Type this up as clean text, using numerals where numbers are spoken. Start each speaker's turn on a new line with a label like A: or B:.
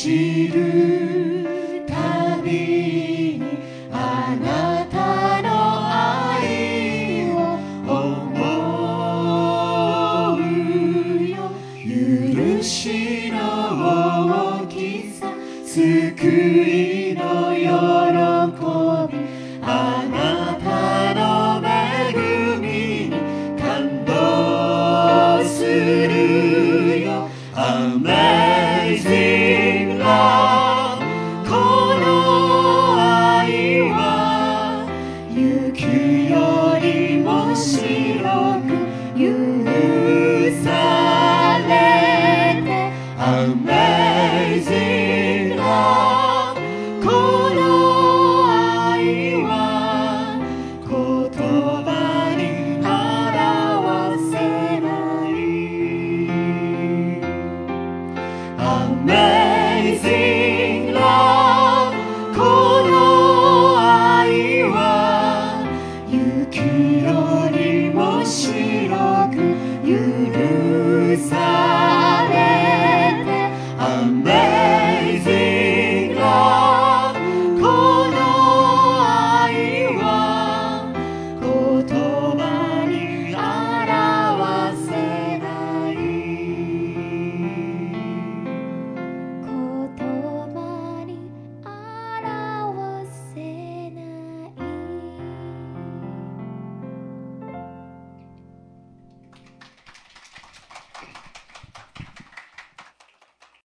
A: 知るたびにあなたの愛を思うよ。許しの大きさ、救いの喜び、あなたの恵みに感動するよ。Amazing love、 この愛は雪よりも白く許されて、 Amazing love、 この愛は言葉に表せない。 Amazing